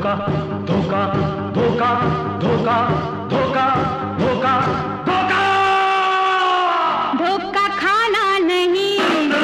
धोखा धोखा धोखा धोखा धोखा धोखा धोखा धोखा खाना नहीं,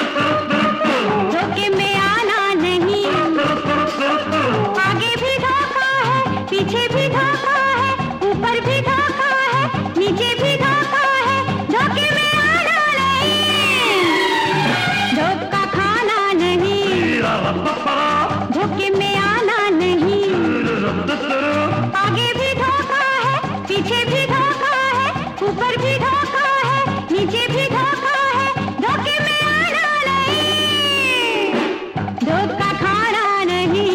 धोखे में आना नहीं। आगे भी धोखा है, पीछे भी धोखा है, ऊपर भी धोखा है, नीचे भी धोखा है। धोखे में आना नहीं, धोखा खाना नहीं, धोखे में आना नहीं। आगे भी धोखा है, पीछे भी धोखा है, ऊपर भी धोखा है, नीचे भी धोखा है। धोखे में आना नहीं, धोखा खाना नहीं।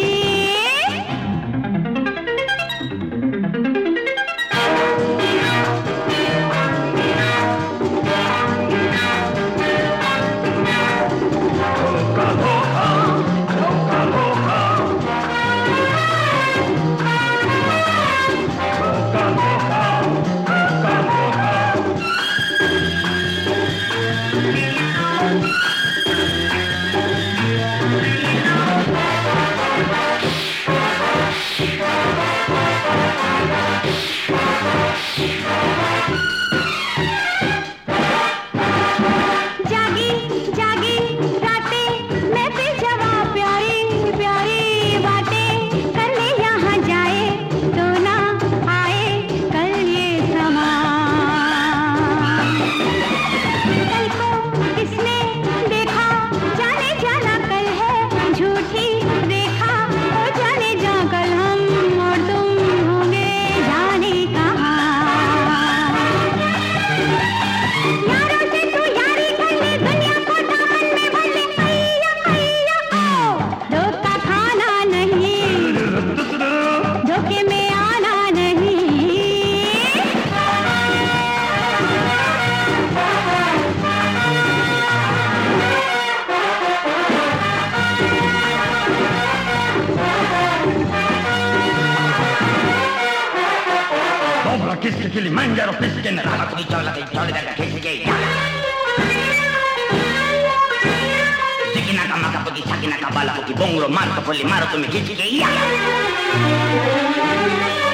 जागी जागी रातें मैं पे जवां प्यारी प्यारी बातें करने यहाँ जाए तो ना आए कल ये समा। कल को किसने देखा जाने जाना कल है झूठी रेखा। ओ जाने जा कल हम और तुम होंगे जाने कहाँ। यारों से तू यारी कर ले, दुनिया को दामन में भर ले। अय्या अय्या ओ, धोखा खाना नहीं, धोखे में आना नहीं। Dobra, kiski, kili, mangiaro, piski, nella cucciola dei gioli della kiski. Sikina kama kapuki, sakina kabala, puki, bongro, marco, polli, maro, tu mi kiski,